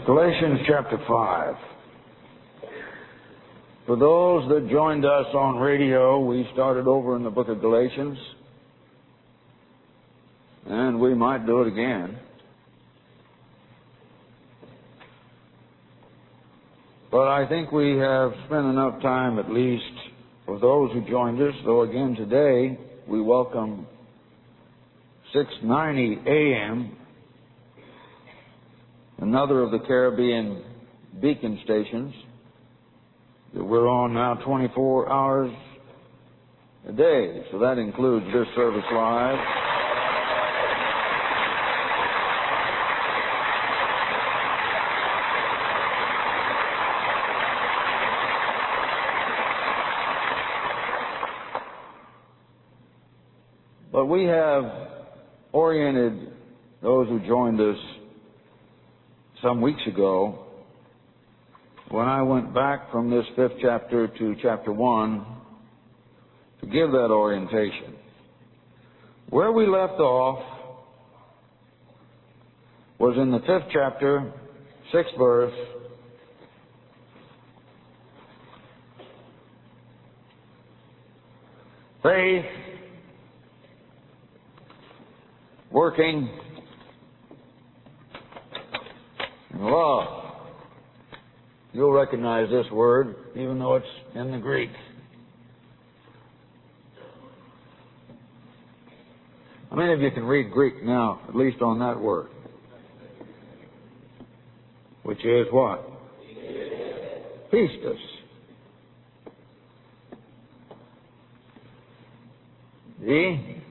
Galatians chapter 5. For those that joined us on radio, we started over in the book of Galatians, and we might do it again. But I think we have spent enough time, at least, for those who joined us, though again today we welcome 6:90 a.m., another of the Caribbean beacon stations that we're on now 24 hours a day. So that includes this service live. But we have oriented those who joined us some weeks ago when I went back from this 5th chapter to chapter 1 to give that orientation. Where we left off was in the 5th chapter, 6th verse. Faith working in love. You'll recognize this word, even though it's in the Greek. How many of you can read Greek now, at least on that word? Which is what? Pistis. See?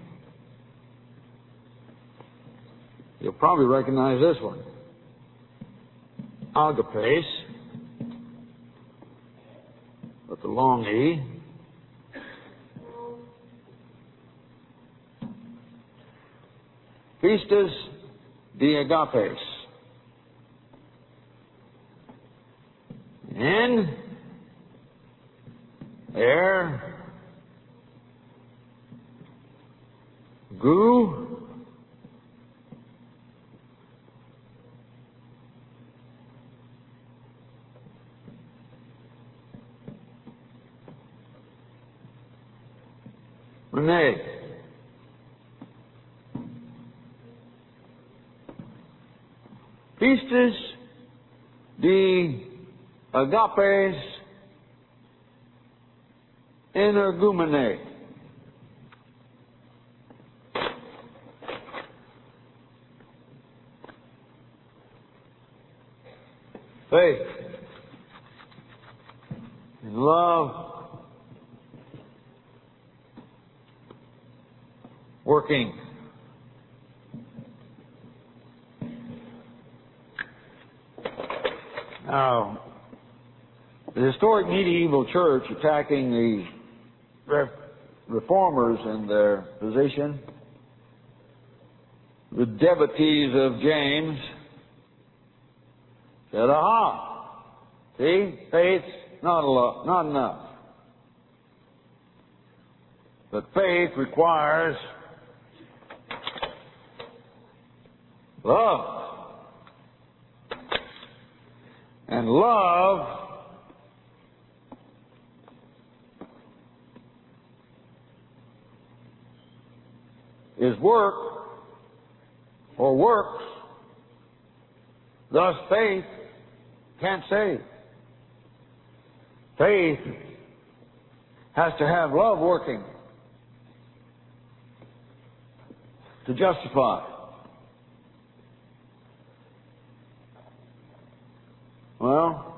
You'll probably recognize this one. Agapes, with the long E. Pistis de agapes. In, air, gu, Renee. Pistis de agapes energumene. Faith and love working. Now, the historic medieval church attacking the reformers in their position, the devotees of James, said, aha, see, faith's not enough. But faith requires love. And love is work or works. Thus faith can't save. Faith has to have love working to justify. Well,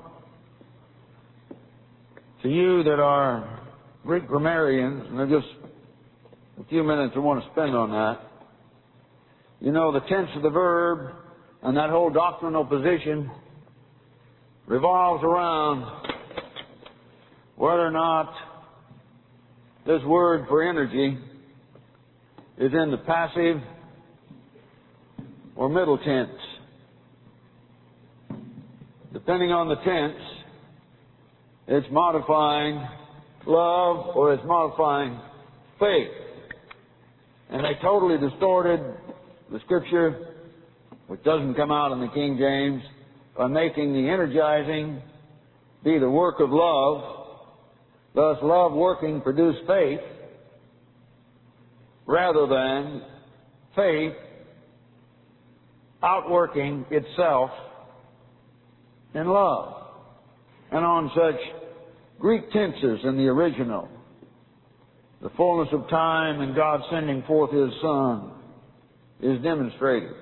to you that are Greek grammarians, and there's just a few minutes I want to spend on that, you know the tense of the verb and that whole doctrinal position revolves around whether or not this word for energy is in the passive or middle tense. Depending on the tense, it's modifying love or it's modifying faith. And they totally distorted the Scripture, which doesn't come out in the King James, by making the energizing be the work of love, thus love working produce faith, rather than faith outworking itself in love. And on such Greek tenses in the original, the fullness of time and God sending forth His Son is demonstrated.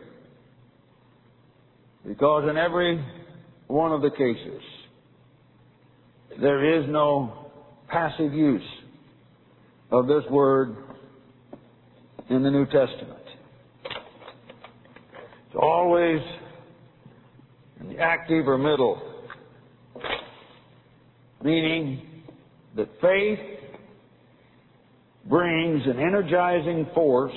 Because in every one of the cases, there is no passive use of this word in the New Testament. It's always in the active or middle, meaning that faith brings an energizing force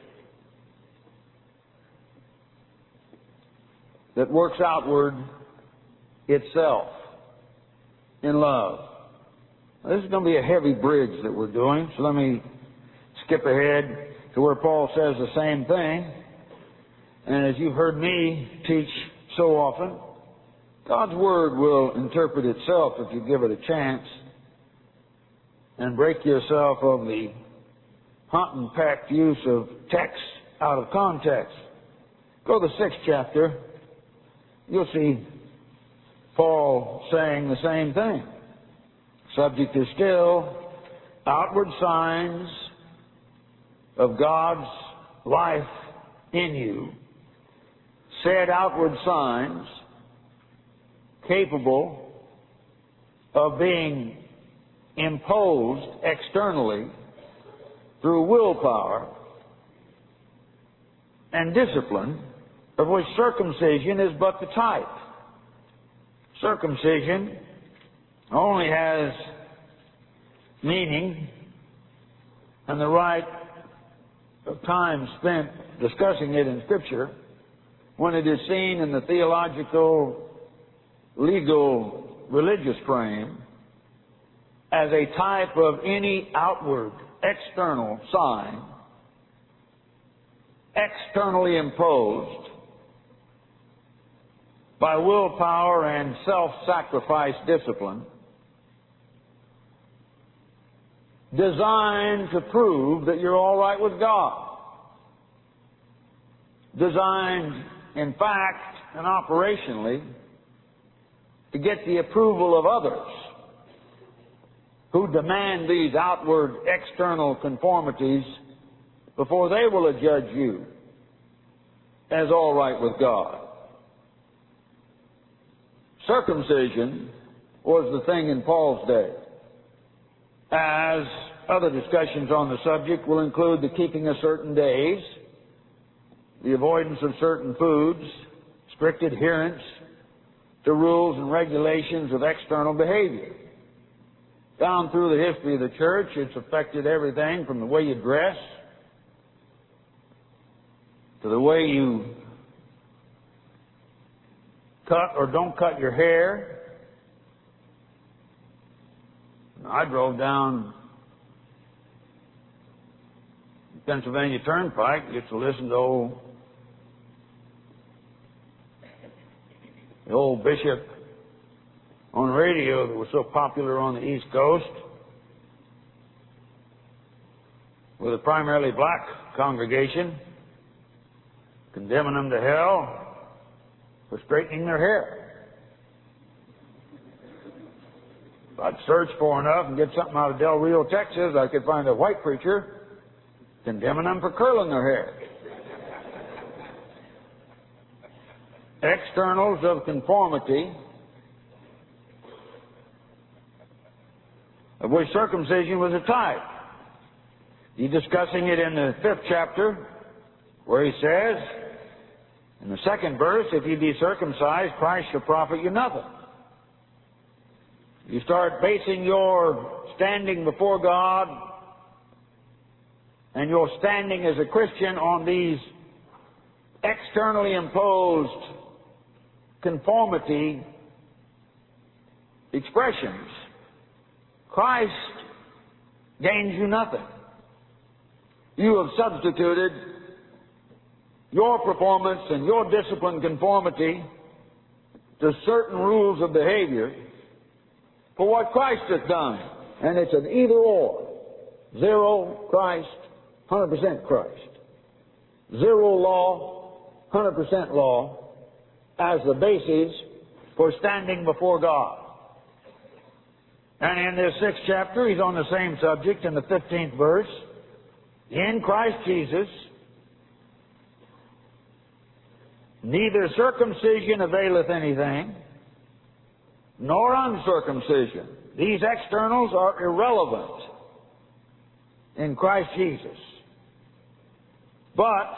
that works outward itself in love. Now, this is going to be a heavy bridge that we're doing, so let me skip ahead to where Paul says the same thing. And as you've heard me teach so often, God's Word will interpret itself if you give it a chance and break yourself of the hunt and peck use of text out of context. Go to the 6th chapter. You'll see Paul saying the same thing. Subject is still outward signs of God's life in you. Said outward signs capable of being imposed externally through willpower and discipline, of which circumcision is but the type. Circumcision only has meaning and the right of time spent discussing it in Scripture when it is seen in the theological, legal, religious frame as a type of any outward, external sign, externally imposed by willpower and self-sacrifice discipline, designed to prove that you're all right with God. Designed, in fact and operationally, to get the approval of others who demand these outward, external conformities before they will adjudge you as all right with God. Circumcision was the thing in Paul's day, as other discussions on the subject will include the keeping of certain days, the avoidance of certain foods, strict adherence to rules and regulations of external behavior. Down through the history of the church, it's affected everything from the way you dress to the way you cut or don't cut your hair. I drove down Pennsylvania Turnpike, used to listen to the old bishop on radio that was so popular on the East Coast with a primarily black congregation, condemning them to hell for straightening their hair. If I'd search for enough and get something out of Del Rio, Texas, I could find a white preacher condemning them for curling their hair. Externals of conformity, of which circumcision was a type. He's discussing it in the 5th chapter, where he says, in the 2nd verse, if ye be circumcised, Christ shall profit you nothing. You start basing your standing before God and your standing as a Christian on these externally imposed conformity expressions, Christ gains you nothing. You have substituted your performance and your discipline conformity to certain rules of behavior for what Christ has done. And it's an either or. 0 Christ, 100% Christ. 0 law, 100% law as the basis for standing before God. And in this 6th chapter, he's on the same subject in the 15th verse. In Christ Jesus, neither circumcision availeth anything, nor uncircumcision. These externals are irrelevant in Christ Jesus. But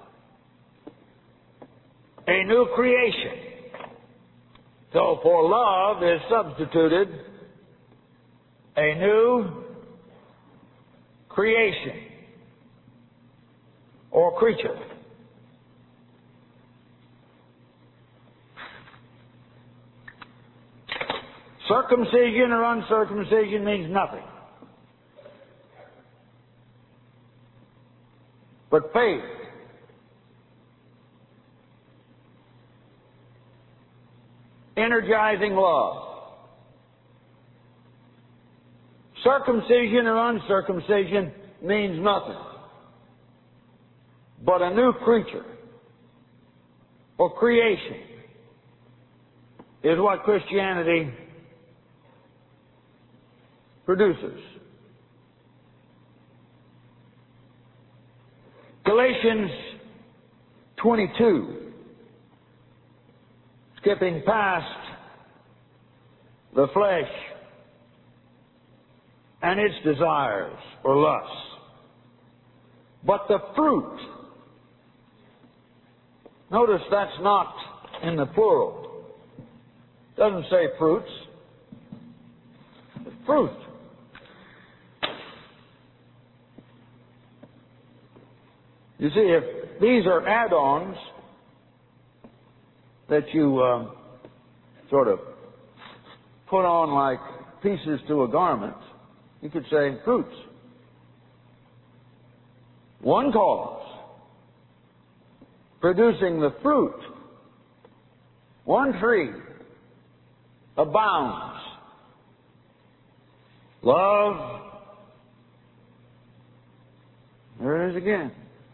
a new creation. So for love is substituted a new creation or creature. Circumcision or uncircumcision means nothing. But faith, energizing love. Circumcision or uncircumcision means nothing. But a new creature or creation is what Christianity produces. Galatians 22, skipping past the flesh and its desires or lusts. But the fruit, notice that's not in the plural. It doesn't say fruits. It's fruit. You see, if these are add-ons that you sort of put on like pieces to a garment, you could say fruits. One cause, producing the fruit. One tree abounds. Love. There it is again.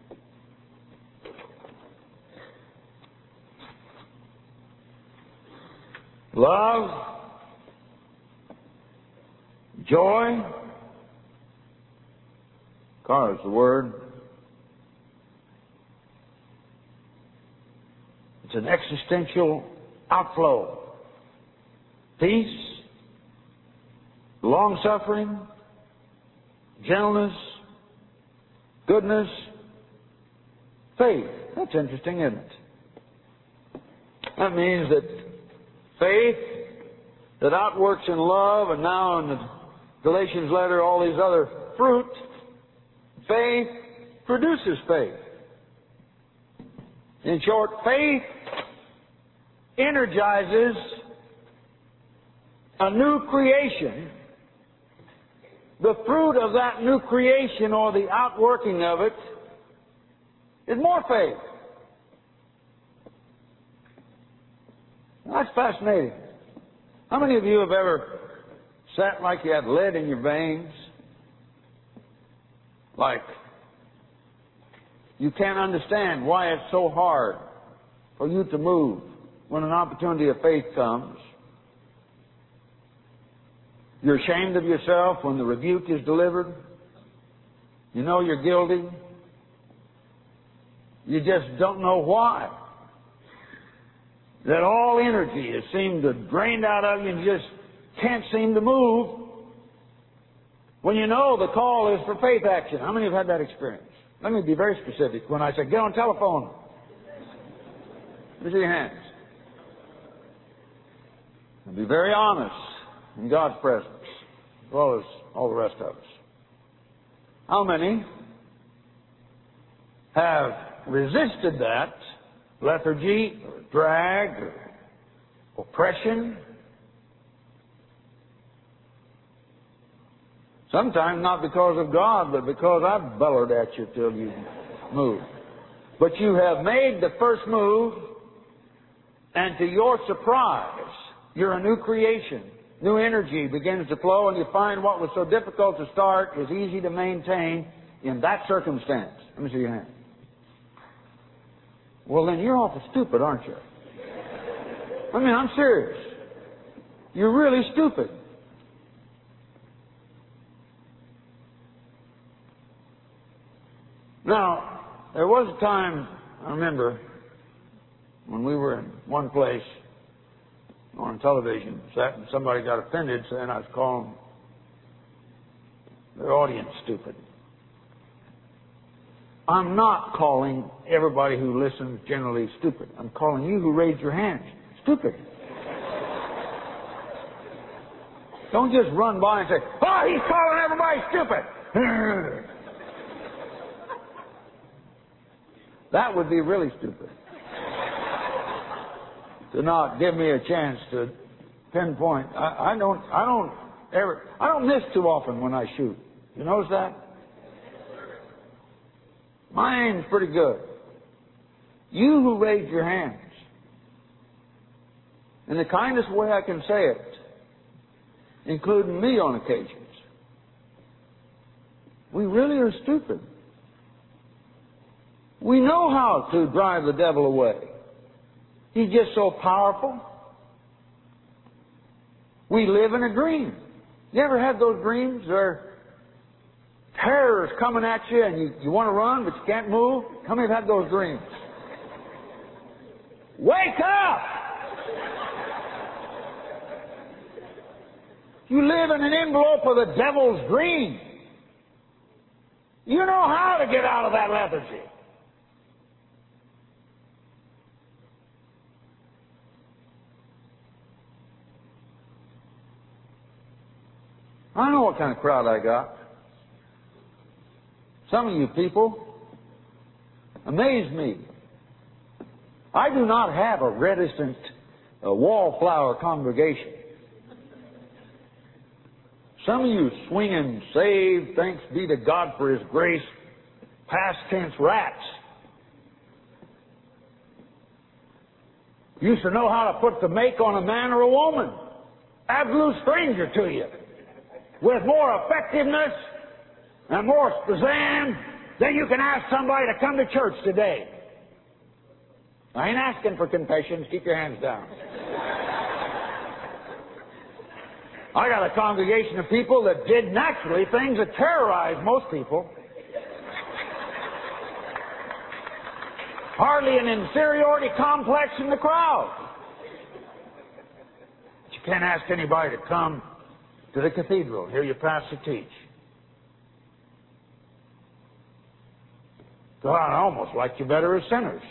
Love, joy, car is the word. It's an existential outflow. Peace, long-suffering, gentleness, goodness, faith. That's interesting, isn't it? That means that faith that outworks in love, and now in the Galatians letter, all these other fruit, faith produces faith. In short, faith energizes a new creation. The fruit of that new creation, or the outworking of it, is more faith. That's fascinating. How many of you have ever sat like you had lead in your veins? Like you can't understand why it's so hard for you to move when an opportunity of faith comes. You're ashamed of yourself when the rebuke is delivered. You know you're guilty. You just don't know why. That all energy has seemed to drain out of you and you just can't seem to move. When you know the call is for faith action. How many have had that experience? Let me be very specific. When I say, get on telephone, let me see your hands. And be very honest in God's presence, as well as all the rest of us. How many have resisted that lethargy, or drag, or oppression? Sometimes not because of God, but because I've bellowed at you till you move. But you have made the first move, And to your surprise, you're a new creation. New energy begins to flow, and you find what was so difficult to start is easy to maintain in that circumstance. Let me see your hand. Well, then you're awful stupid, aren't you? I mean, I'm serious. You're really stupid. Now, there was a time, I remember, when we were in one place on television, and somebody got offended, saying I was calling their audience stupid. I'm not calling everybody who listens generally stupid. I'm calling you who raised your hands stupid. Don't just run by and say, oh, he's calling everybody stupid. That would be really stupid. To not give me a chance to pinpoint. I don't miss too often when I shoot. You notice that? My aim's pretty good. You who raised your hands, in the kindest way I can say it, including me on occasions, we really are stupid. We know how to drive the devil away. He's just so powerful. We live in a dream. You ever had those dreams where terror is coming at you and you want to run but you can't move? How many have had those dreams? Wake up! You live in an envelope of the devil's dream. You know how to get out of that lethargy. I know what kind of crowd I got. Some of you people amaze me. I do not have a reticent wallflower congregation. Some of you swinging, saved, thanks be to God for His grace, past tense rats. Used to know how to put the make on a man or a woman. Absolute stranger to you. With more effectiveness and more spazam than you can ask somebody to come to church today. I ain't asking for confessions. Keep your hands down. I got a congregation of people that did naturally things that terrorize most people. Hardly an inferiority complex in the crowd. But you can't ask anybody to come to the cathedral, hear your pastor teach. God, I almost like you better as sinners.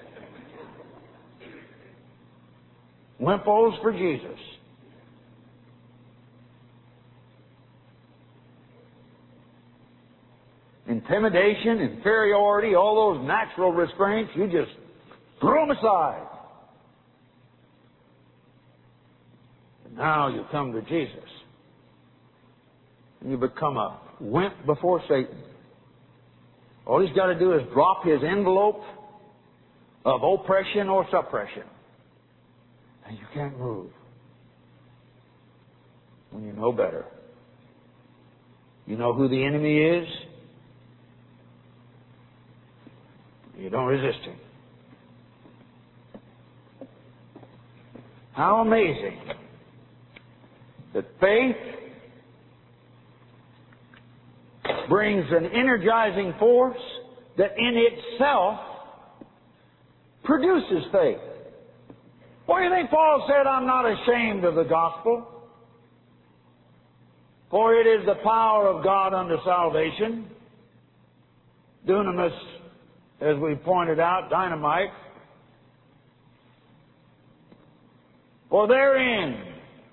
Wimpos for Jesus. Intimidation, inferiority, all those natural restraints, you just throw them aside. And now you come to Jesus. And you become a wimp before Satan. All he's got to do is drop his envelope of oppression or suppression. And you can't move. When you know better. You know who the enemy is. You don't resist him. How amazing that faith brings an energizing force that in itself produces faith. What do you think Paul said? I'm not ashamed of the gospel, for it is the power of God unto salvation. Dunamis, as we pointed out, dynamite. For therein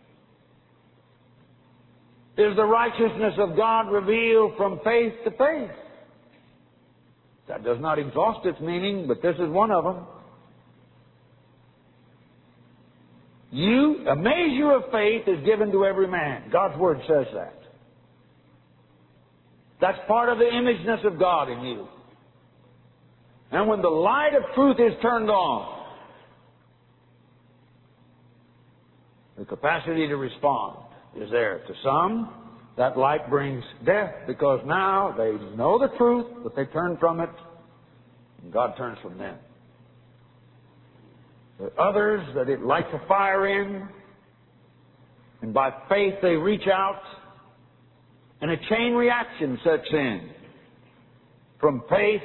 is the righteousness of God revealed from faith to faith. That does not exhaust its meaning, but this is one of them. A measure of faith is given to every man. God's Word says that. That's part of the imageness of God in you. And when the light of truth is turned on, The capacity to respond is there. To some, that light brings death because now they know the truth, but they turn from it, and God turns from them. There are others that it lights a fire in, and by faith they reach out, and a chain reaction sets in. From faith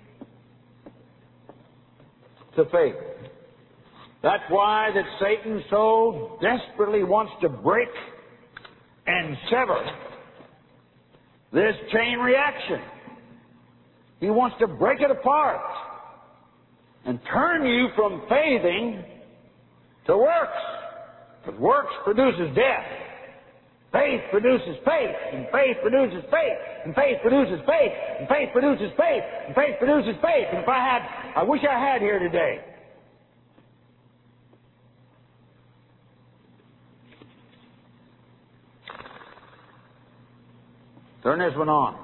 to faith. That's why that Satan so desperately wants to break and sever this chain reaction. He wants to break it apart and turn you from faithing to works. Because works produces death. Faith produces faith, and faith produces faith, and faith produces faith, and faith produces faith, and faith produces faith. And if I wish I had here today. Turn this one on.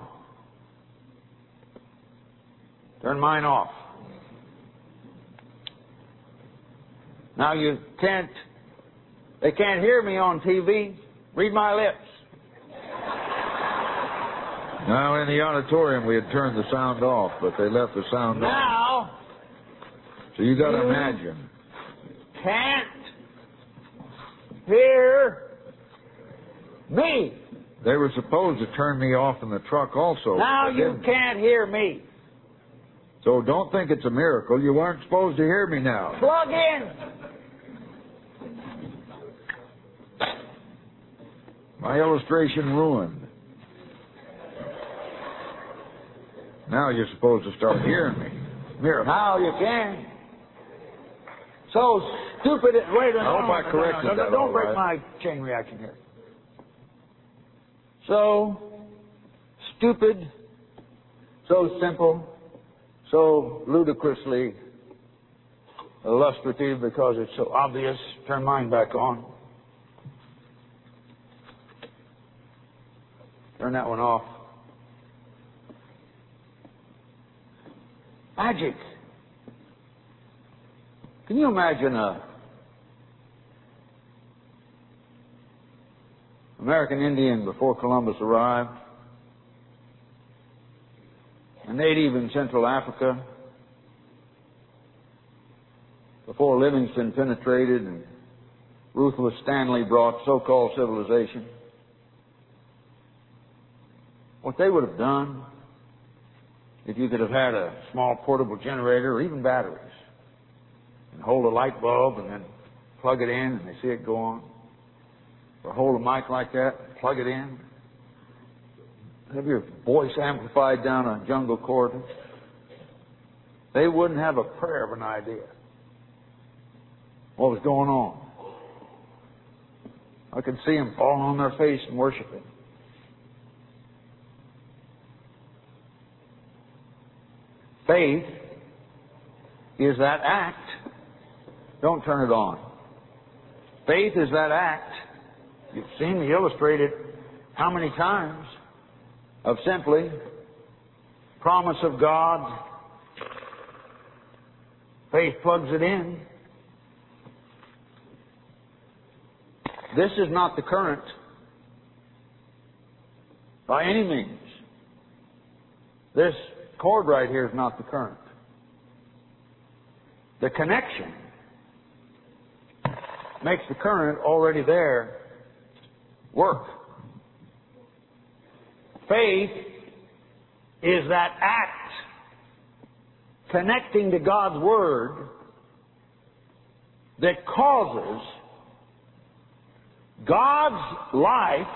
Turn mine off. Now they can't hear me on TV. Read my lips. Now, in the auditorium, we had turned the sound off, but they left the sound on. Now, so you got to imagine. Can't hear me. They were supposed to turn me off in the truck also. Now you can't hear me. So don't think it's a miracle. You weren't supposed to hear me now. Plug in. My illustration ruined. Now you're supposed to start hearing me. Miracle. Now you can. So stupid. Wait a minute. I hope I corrected that. Don't break my chain reaction here. So stupid, so simple, so ludicrously illustrative because it's so obvious. Turn mine back on. Turn that one off. Magic. Can you imagine a American Indian before Columbus arrived? A native in Central Africa before Livingston penetrated and ruthless Stanley brought so-called civilization. What they would have done if you could have had a small portable generator or even batteries and hold a light bulb and then plug it in and they see it go on. Or hold a mic like that, plug it in. Have your voice amplified down a jungle corridor. They wouldn't have a prayer of an idea what was going on. I could see them falling on their face and worshiping. Faith is that act. Don't turn it on. Faith is that act. You've seen me illustrate it how many times of simply promise of God. Faith plugs it in. This is not the current by any means. This cord right here is not the current. The connection makes the current already there work. Faith is that act connecting to God's Word that causes God's life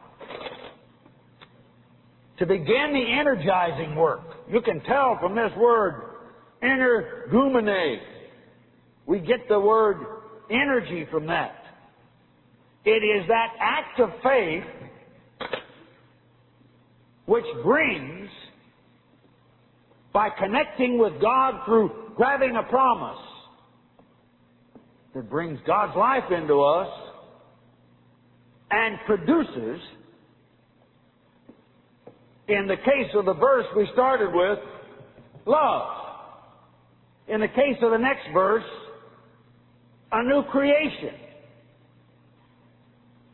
to begin the energizing work. You can tell from this word, energumene. We get the word energy from that. It is that act of faith which brings, by connecting with God through grabbing a promise, that brings God's life into us and produces, in the case of the verse we started with, love. In the case of the next verse, a new creation.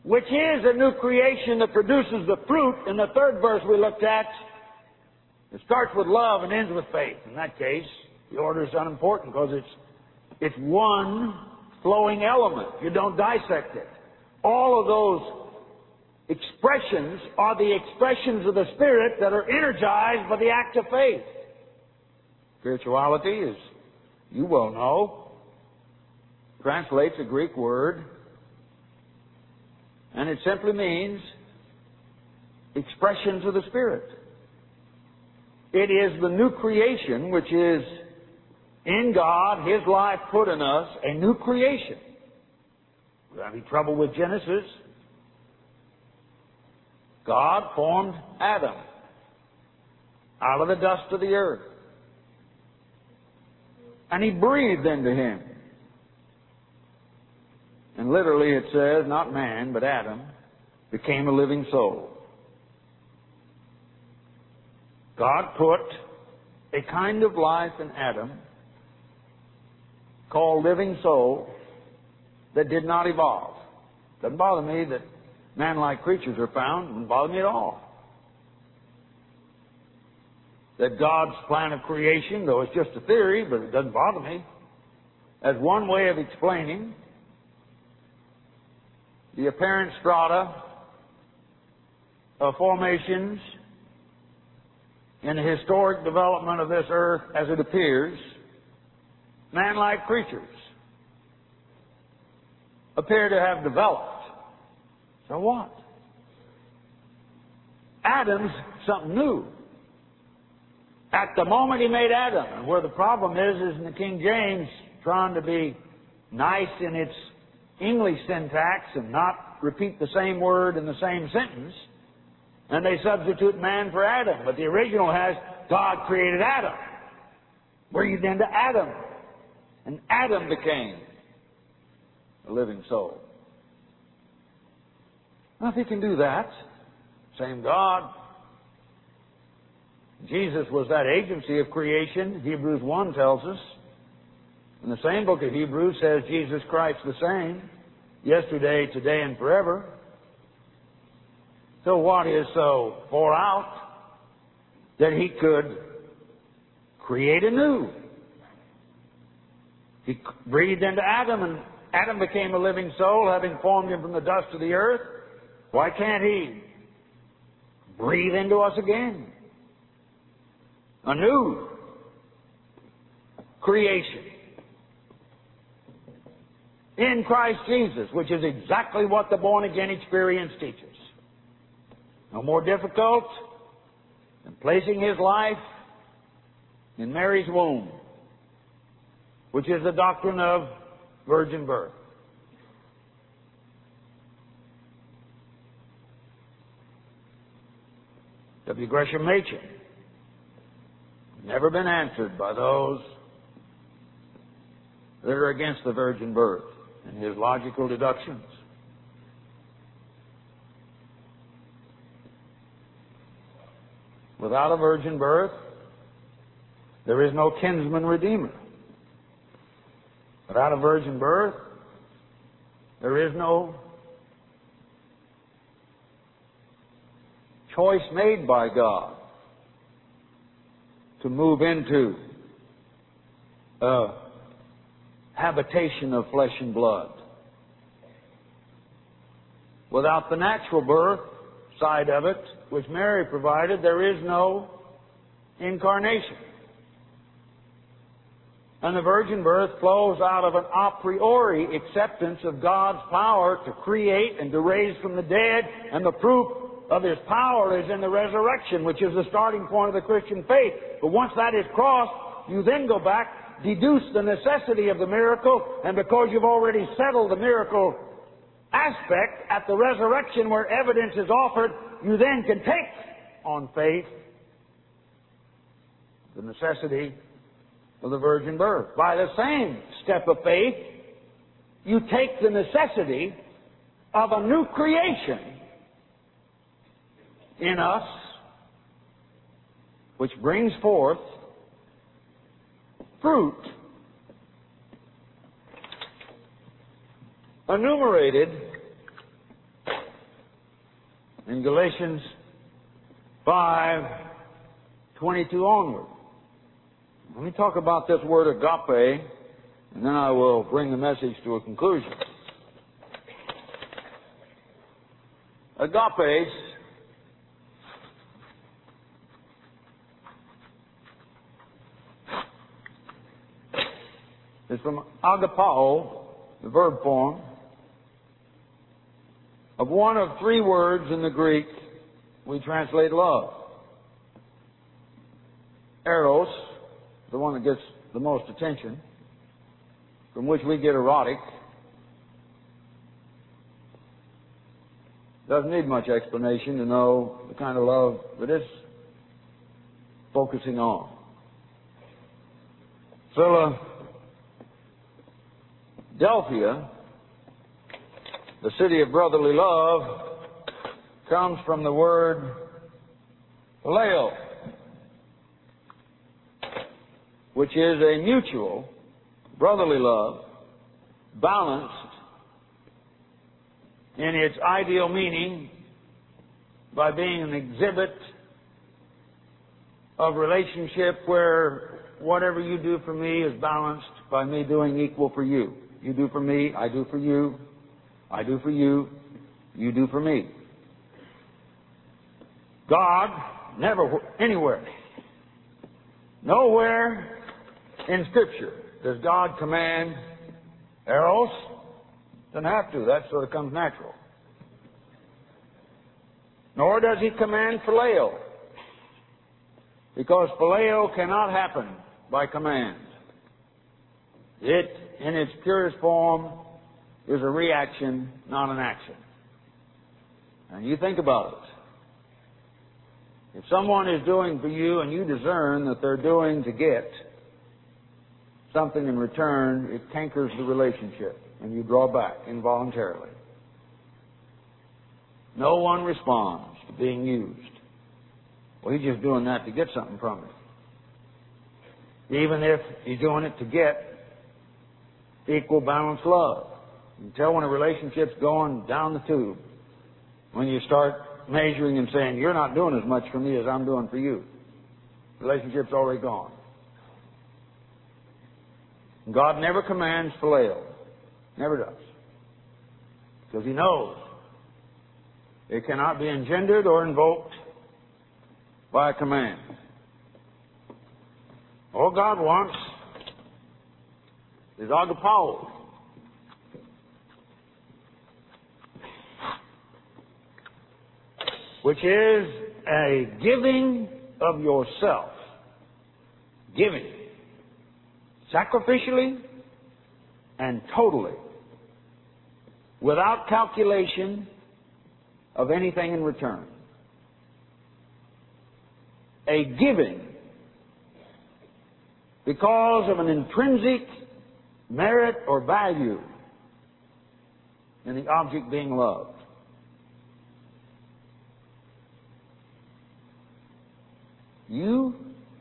which is a new creation that produces the fruit. In the third verse we looked at, it starts with love and ends with faith. In that case, the order is unimportant because it's one flowing element. You don't dissect it. All of those expressions are the expressions of the Spirit that are energized by the act of faith. Spirituality, as you well know, translates a Greek word, and it simply means expressions of the Spirit. It is the new creation which is in God, His life put in us, a new creation. We're having trouble with Genesis. God formed Adam out of the dust of the earth. And He breathed into him. And literally it says, not man, but Adam, became a living soul. God put a kind of life in Adam called living soul that did not evolve. Doesn't bother me that man-like creatures are found. Doesn't bother me at all. That God's plan of creation, though it's just a theory, but it doesn't bother me, as one way of explaining the apparent strata of formations in the historic development of this earth as it appears, man-like creatures appear to have developed. So what? Adam's something new. At the moment He made Adam, and where the problem is in the King James trying to be nice in its English syntax and not repeat the same word in the same sentence, and they substitute man for Adam. But the original has God created Adam. Breathed into Adam. And Adam became a living soul. Now, if He can do that, same God. Jesus was that agency of creation, Hebrews 1 tells us. In the same book of Hebrews says Jesus Christ the same, yesterday, today, and forever. So what is so far out that He could create anew? He breathed into Adam, and Adam became a living soul, having formed him from the dust of the earth. Why can't He breathe into us again? A new creation in Christ Jesus, which is exactly what the born-again experience teaches. No more difficult than placing His life in Mary's womb, which is the doctrine of virgin birth. W. Gresham Machen, never been answered by those that are against the virgin birth and his logical deductions. Without a virgin birth, there is no kinsman redeemer. Without a virgin birth, there is no choice made by God to move into a habitation of flesh and blood. Without the natural birth side of it, which Mary provided, there is no incarnation. And the virgin birth flows out of an a priori acceptance of God's power to create and to raise from the dead, and the proof of His power is in the resurrection, which is the starting point of the Christian faith. But once that is crossed, you then go back, deduce the necessity of the miracle, and because you've already settled the miracle aspect at the resurrection where evidence is offered, you then can take on faith the necessity of the virgin birth. By the same step of faith, you take the necessity of a new creation in us, which brings forth fruit enumerated in Galatians 5:22 onward. Let me talk about this word agape, and then I will bring the message to a conclusion. Agape is from agapao, the verb form, of one of three words in the Greek we translate love. Eros, the one that gets the most attention, from which we get erotic, doesn't need much explanation to know the kind of love that it's focusing on. Philadelphia, the city of brotherly love, comes from the word phileo, which is a mutual brotherly love, balanced in its ideal meaning by being an exhibit of relationship where whatever you do for me is balanced by me doing equal for you. You do for me, I do for you. I do for you, you do for me. God, never, anywhere, nowhere in Scripture does God command eros. Doesn't have to. That sort of comes natural. Nor does He command phileo, because phileo cannot happen by command. It, in its purest form, is a reaction, not an action. And you think about it. If someone is doing for you and you discern that they're doing to get something in return, it cankers the relationship and you draw back involuntarily. No one responds to being used. Well, he's just doing that to get something from it. Even if he's doing it to get equal balanced love. You can tell when a relationship's going down the tube when you start measuring and saying, you're not doing as much for me as I'm doing for you. The relationship's already gone. God never commands phileo. Never does. Because He knows it cannot be engendered or invoked by a command. All God wants is agapao. Which is a giving of yourself. Giving. Sacrificially and totally. Without calculation of anything in return. A giving because of an intrinsic merit or value in the object being loved. You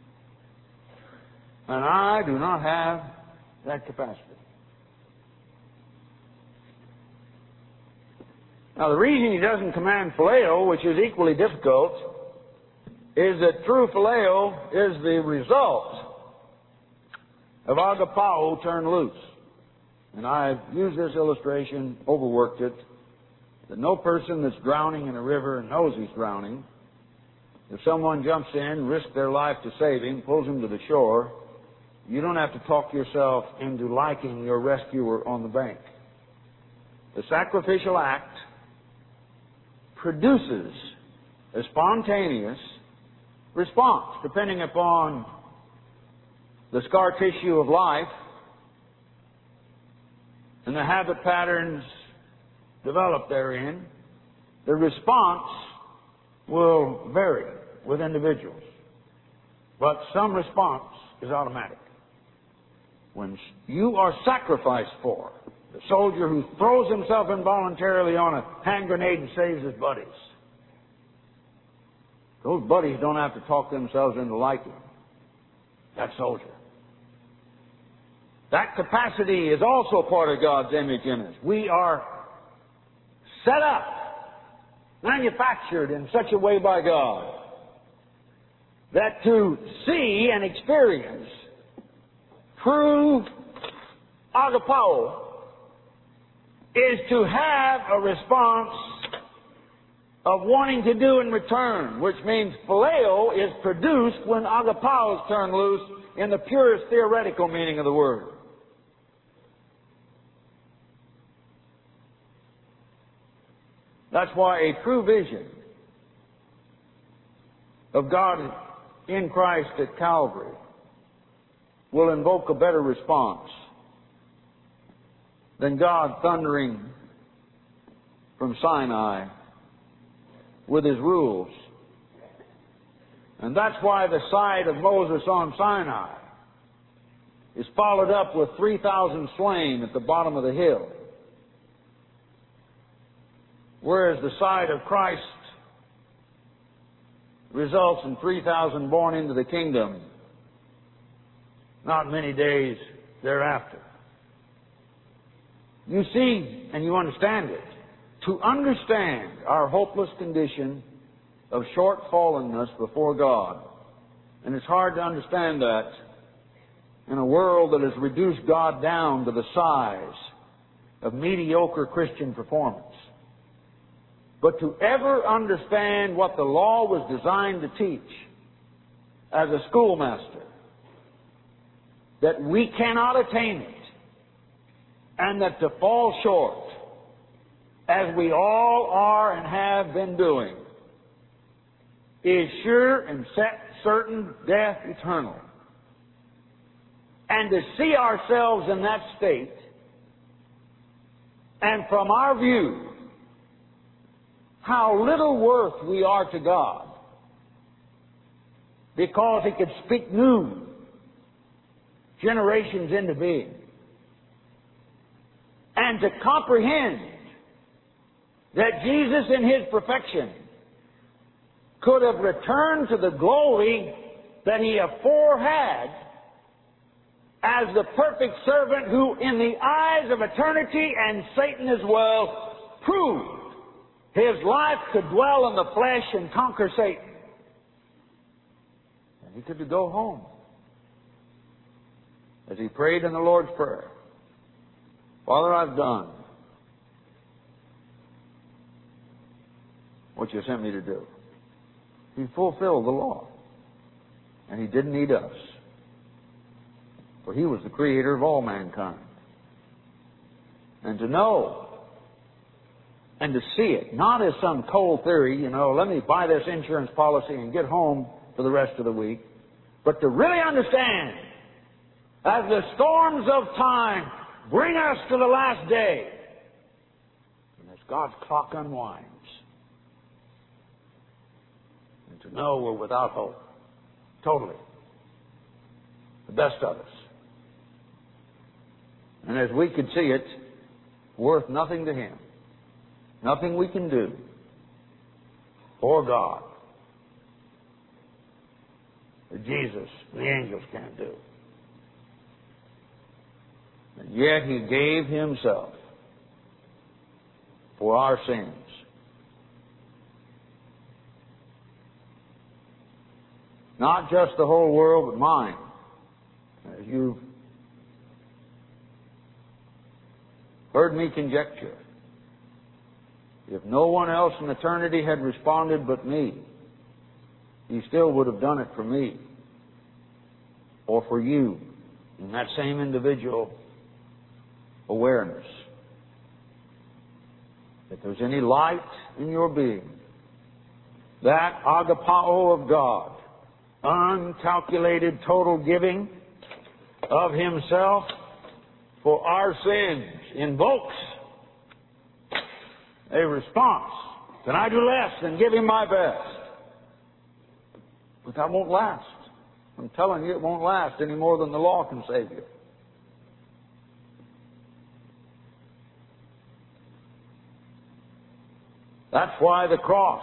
and I do not have that capacity. Now, the reason He doesn't command phileo, which is equally difficult, is that true phileo is the result of agapao turned loose. And I've used this illustration, overworked it, that no person that's drowning in a river knows he's drowning. If someone jumps in, risks their life to save him, pulls him to the shore, you don't have to talk yourself into liking your rescuer on the bank. The sacrificial act produces a spontaneous response, depending upon the scar tissue of life and the habit patterns developed therein. The response will vary with individuals, but some response is automatic. When you are sacrificed for, the soldier who throws himself involuntarily on a hand grenade and saves his buddies, those buddies don't have to talk themselves into liking that soldier. That capacity is also part of God's image in us. We are set up manufactured in such a way by God that to see and experience true agapao is to have a response of wanting to do in return, which means phileo is produced when agapao is turned loose in the purest theoretical meaning of the word. That's why a true vision of God in Christ at Calvary will invoke a better response than God thundering from Sinai with His rules. And that's why the sight of Moses on Sinai is followed up with 3,000 slain at the bottom of the hill, whereas the sight of Christ results in 3,000 born into the kingdom not many days thereafter. You see, and you understand it. To understand our hopeless condition of short-fallenness before God, and it's hard to understand that in a world that has reduced God down to the size of mediocre Christian performance. But to ever understand what the law was designed to teach as a schoolmaster, that we cannot attain it, and that to fall short, as we all are and have been doing, is sure and certain death eternal. And to see ourselves in that state, and from our view, how little worth we are to God, because He could speak new generations into being. And to comprehend that Jesus in His perfection could have returned to the glory that He afore had as the perfect servant who in the eyes of eternity and Satan as well proved His life could dwell in the flesh and conquer Satan. And He could go home as He prayed in the Lord's Prayer. Father, I've done what You sent me to do. He fulfilled the law. And He didn't need us. For He was the creator of all mankind. And to know and to see it, not as some cold theory, let me buy this insurance policy and get home for the rest of the week, but to really understand, as the storms of time bring us to the last day, and as God's clock unwinds, and to know we're without hope, totally, the best of us. And as we could see it, worth nothing to Him, nothing we can do for God that Jesus, the angels can't do. And yet He gave Himself for our sins. Not just the whole world, but mine. As you've heard me conjecture, if no one else in eternity had responded but me, He still would have done it for me or for you in that same individual awareness. If there's any light in your being, that agapao of God, uncalculated total giving of Himself for our sins, invokes a response. Can I do less than give Him my best? But that won't last. I'm telling you, it won't last any more than the law can save you. That's why the cross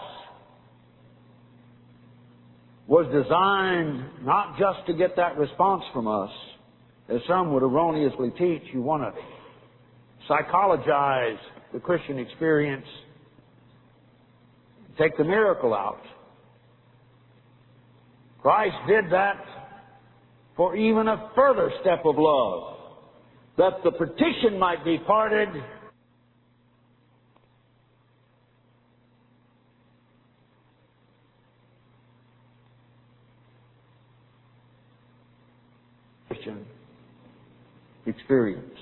was designed not just to get that response from us, as some would erroneously teach. You want to psychologize the Christian experience take the miracle out. Christ did that for even a further step of love, that the partition might be parted Christian experience.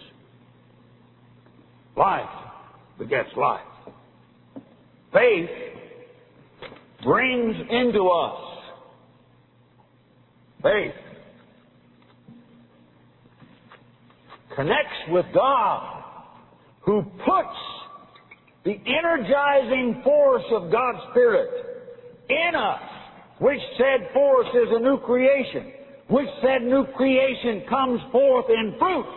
Life begets life. Faith brings into us faith connects with God, who puts the energizing force of God's Spirit in us, which said force is a new creation, which said new creation comes forth in fruit,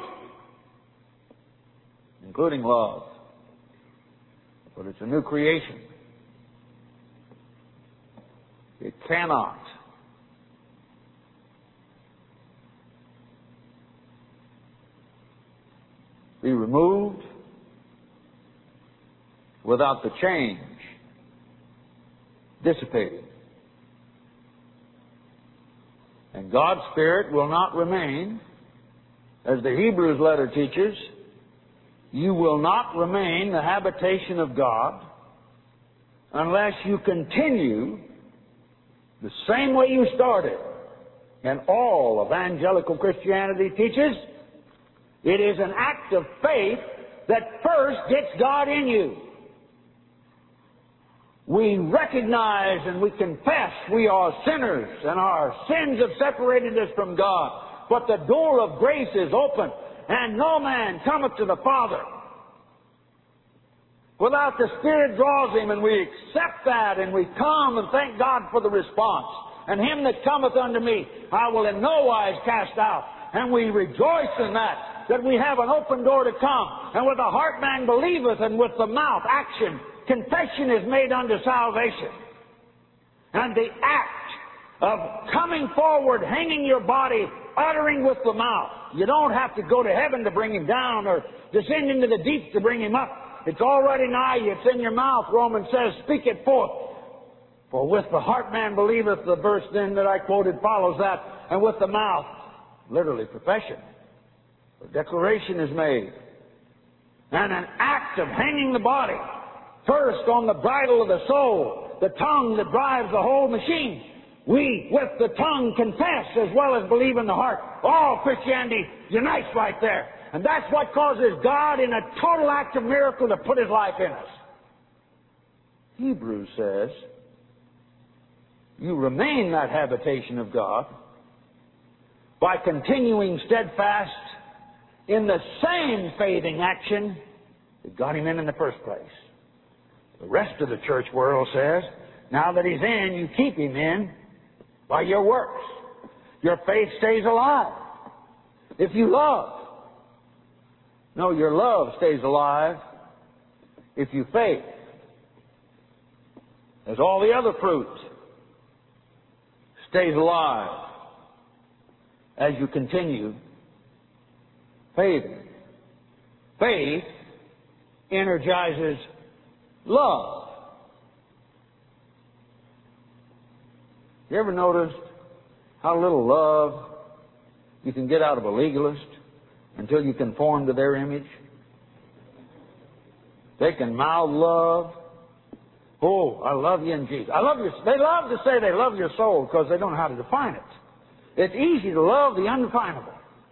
including love. But it's a new creation. It cannot be removed without the change dissipating. And God's Spirit will not remain, as the Hebrews letter teaches, you will not remain the habitation of God unless you continue the same way you started. And all evangelical Christianity teaches it is an act of faith that first gets God in you. We recognize and we confess we are sinners and our sins have separated us from God. But the door of grace is open, and no man cometh to the Father without the Spirit draws him, and we accept that, and we come and thank God for the response. And him that cometh unto me, I will in no wise cast out. And we rejoice in that we have an open door to come. And with the heart man believeth, and with the mouth, action, confession is made unto salvation. And the act of coming forward, hanging your body, uttering with the mouth. You don't have to go to heaven to bring him down or descend into the deep to bring him up. It's already nigh you. It's in your mouth. Romans says, speak it forth. For with the heart man believeth, the verse then that I quoted follows that, and with the mouth, literally profession. A declaration is made. And an act of hanging the body, first on the bridle of the soul, the tongue that drives the whole machine. We, with the tongue, confess as well as believe in the heart. All Christianity unites right there. And that's what causes God, in a total act of miracle, to put His life in us. Hebrews says, you remain that habitation of God by continuing steadfast in the same faithing action that got Him in the first place. The rest of the church world says, now that He's in, you keep Him in by your works. Your faith stays alive. If you love. No, your love stays alive if you faith. As all the other fruit stays alive as you continue faithing. Faith energizes love. You ever noticed how little love you can get out of a legalist until you conform to their image? They can mouth love. Oh, I love you in Jesus. I love you. They love to say they love your soul because they don't know how to define it. It's easy to love the undefinable.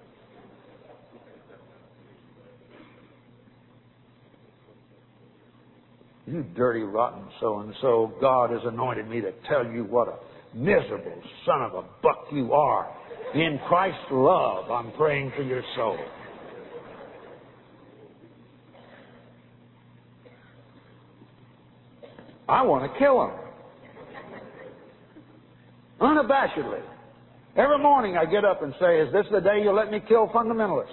You dirty, rotten so-and-so, God has anointed me to tell you what a miserable son of a buck you are. In Christ's love, I'm praying for your soul. I want to kill him. Unabashedly. Every morning I get up and say, is this the day you'll let me kill fundamentalists?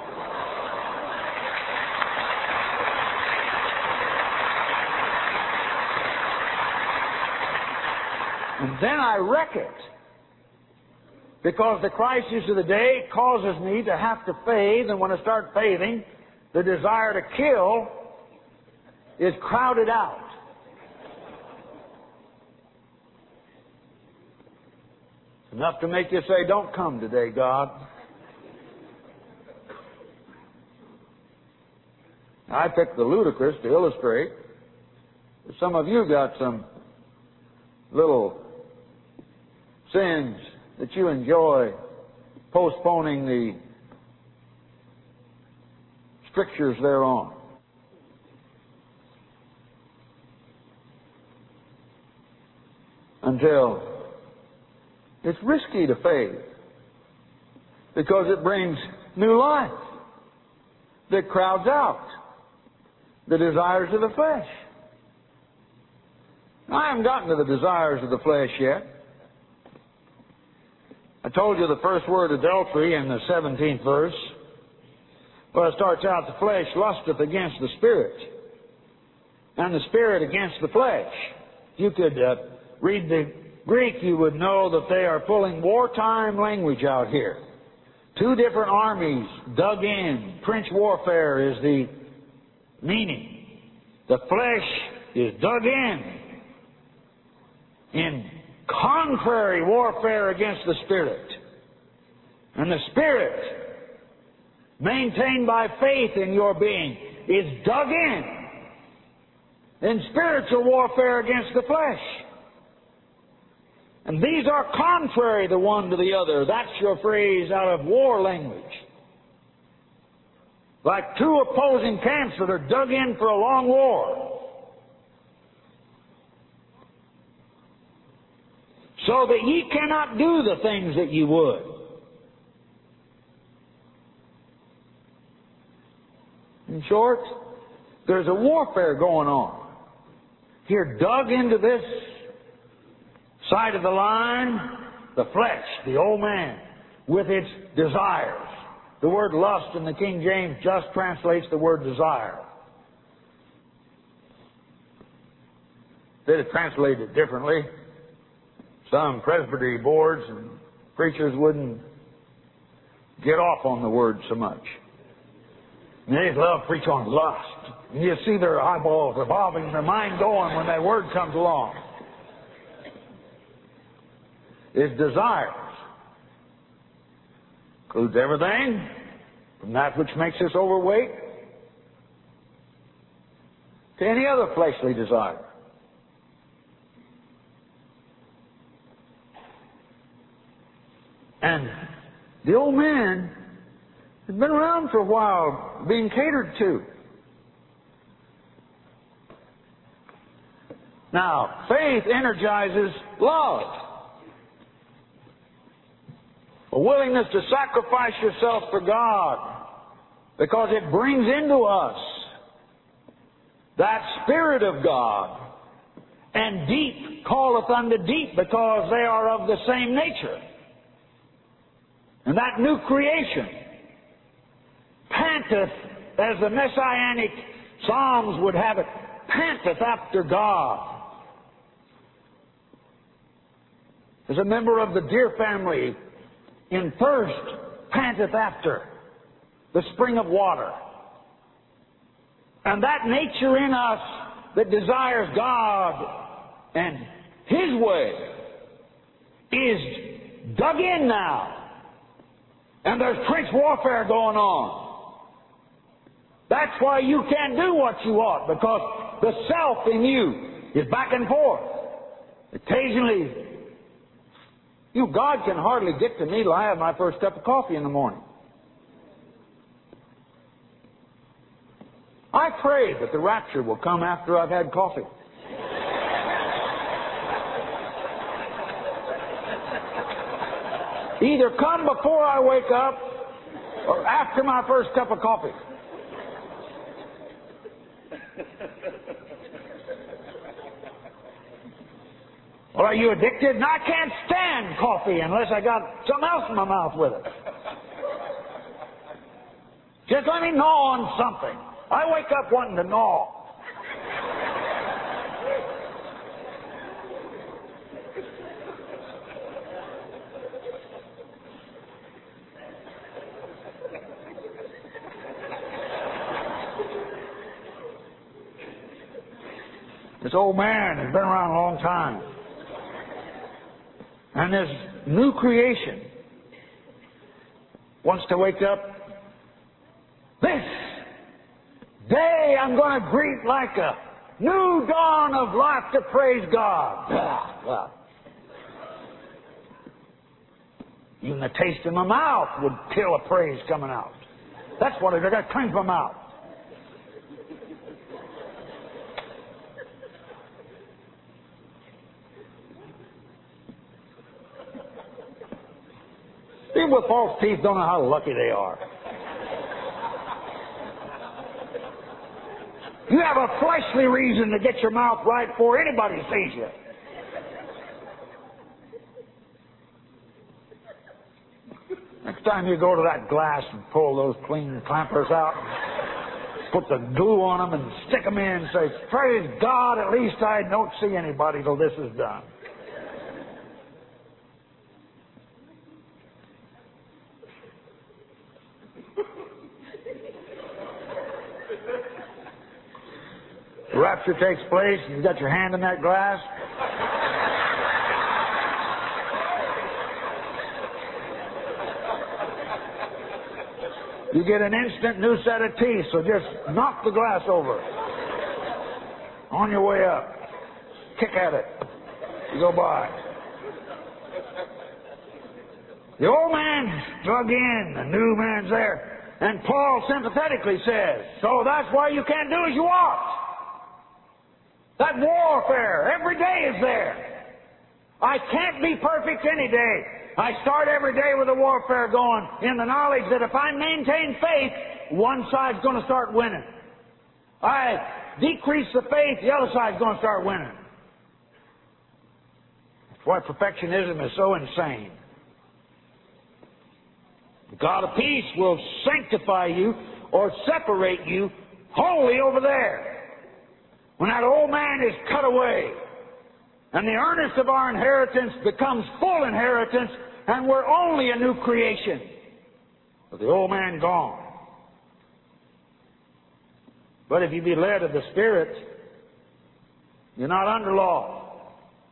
And then I wreck it. Because the crisis of the day causes me to have to faith, and when I start faithing, the desire to kill is crowded out. Enough to make you say, don't come today, God. I picked the ludicrous to illustrate. Some of you got some little sins that you enjoy postponing the strictures thereon. Until it's risky to faith because it brings new life that crowds out the desires of the flesh. I haven't gotten to the desires of the flesh yet. I told you the first word, adultery, in the 17th verse. Well, it starts out, the flesh lusteth against the spirit, and the spirit against the flesh. If you could read the Greek, you would know that they are pulling wartime language out here. Two different armies dug in. Trench warfare is the meaning. The flesh is dug in contrary warfare against the spirit. And the spirit, maintained by faith in your being, is dug in spiritual warfare against the flesh. And these are contrary the one to the other. That's your phrase out of war language. Like two opposing camps that are dug in for a long war. So that ye cannot do the things that ye would. In short, there's a warfare going on. Here, dug into this side of the line, the flesh, the old man, with its desires. The word lust in the King James just translates the word desire. They'd have translated it differently. Some presbytery boards and preachers wouldn't get off on the word so much. And they love to preach on lust. And you see their eyeballs revolving, their mind going when that word comes along. It's desires. Includes everything from that which makes us overweight to any other fleshly desire. And the old man has been around for a while, being catered to. Now, faith energizes love. A willingness to sacrifice yourself for God, because it brings into us that Spirit of God. And deep calleth unto deep, because they are of the same nature. And that new creation panteth, as the Messianic Psalms would have it, panteth after God. As a member of the deer family, in thirst panteth after the spring of water. And that nature in us that desires God and His way is dug in now. And there's trench warfare going on. That's why you can't do what you ought, because the self in you is back and forth. Occasionally, God can hardly get to me till I have my first cup of coffee in the morning. I pray that the rapture will come after I've had coffee. Either come before I wake up or after my first cup of coffee. Well, are you addicted? No, I can't stand coffee unless I got something else in my mouth with it. Just let me gnaw on something. I wake up wanting to gnaw. This old man has been around a long time. And this new creation wants to wake up. This day I'm going to greet like a new dawn of life to praise God. Even the taste in my mouth would kill a praise coming out. That's what I got to cleanse my mouth. People with false teeth don't know how lucky they are. You have a fleshly reason to get your mouth right before anybody sees you. Next time you go to that glass and pull those clean clampers out, put the glue on them and stick them in and say, praise God, at least I don't see anybody till this is done. The rapture takes place and you got your hand in that glass. You get an instant new set of teeth, so just knock the glass over. On your way up. Kick at it. You go by. The old man's drug in, the new man's there. And Paul sympathetically says, so that's why you can't do as you ought. That warfare every day is there. I can't be perfect any day. I start every day with a warfare going in the knowledge that if I maintain faith, one side's going to start winning. I decrease the faith, the other side's going to start winning. That's why perfectionism is so insane. The God of peace will sanctify you or separate you wholly over there. When that old man is cut away and the earnest of our inheritance becomes full inheritance and we're only a new creation with the old man gone. But if you be led of the Spirit, you're not under law.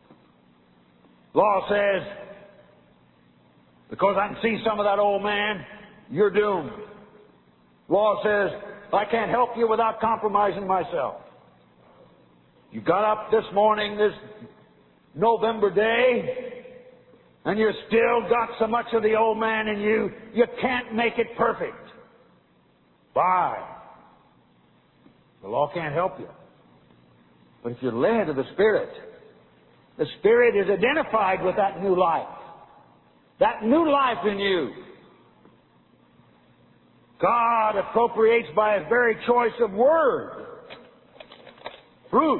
Law says, because I can see some of that old man, you're doomed. Law says, I can't help you without compromising myself. You got up this morning, this November day, and you still got so much of the old man in you, you can't make it perfect. Why? The law can't help you. But if you're led of the Spirit is identified with that new life. That new life in you. God appropriates by His very choice of word. Fruit.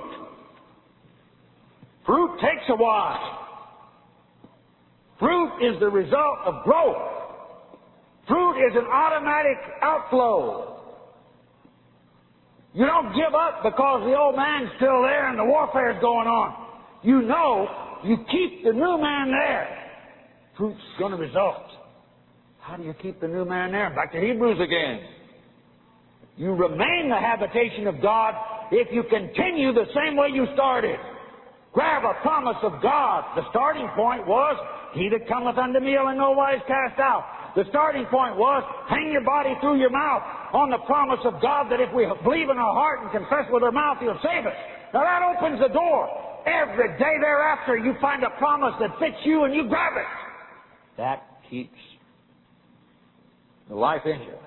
Fruit takes a while. Fruit is the result of growth. Fruit is an automatic outflow. You don't give up because the old man's still there and the warfare's going on. You know you keep the new man there. Fruit's going to result. How do you keep the new man there? Back to Hebrews again. You remain the habitation of God if you continue the same way you started. Grab a promise of God. The starting point was, He that cometh unto me will in no wise cast out. The starting point was, hang your body through your mouth on the promise of God that if we believe in our heart and confess with our mouth, He'll save us. Now that opens the door. Every day thereafter, you find a promise that fits you and you grab it. That keeps the life in you.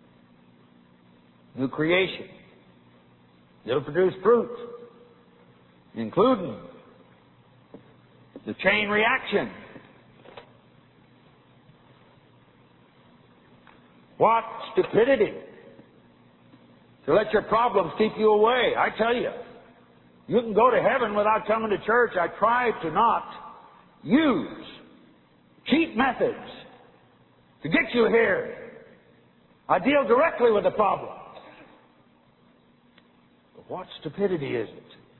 New creation. It'll produce fruit, including the chain reaction. What stupidity to let your problems keep you away. I tell you, you can go to heaven without coming to church. I try to not use cheap methods to get you here. I deal directly with the problem. But what stupidity is it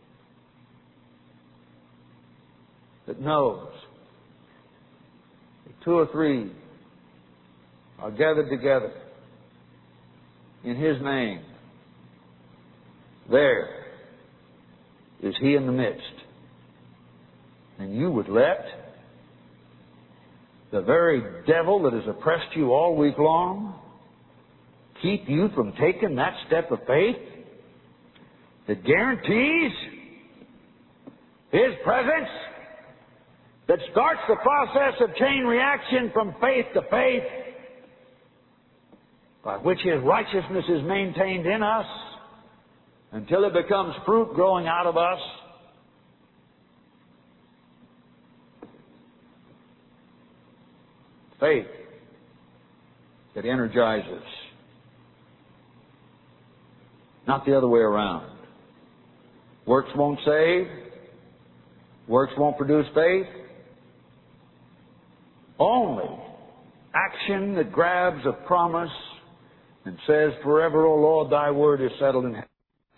that knows that 2 or 3 are gathered together in His name? There is He in the midst. And you would let the very devil that has oppressed you all week long keep you from taking that step of faith that guarantees His presence, that starts the process of chain reaction from faith to faith, by which His righteousness is maintained in us until it becomes fruit growing out of us? Faith that energizes, not the other way around. Works won't save. Works won't produce faith. Only action that grabs a promise and says, "Forever, O Lord, thy word is settled in heaven."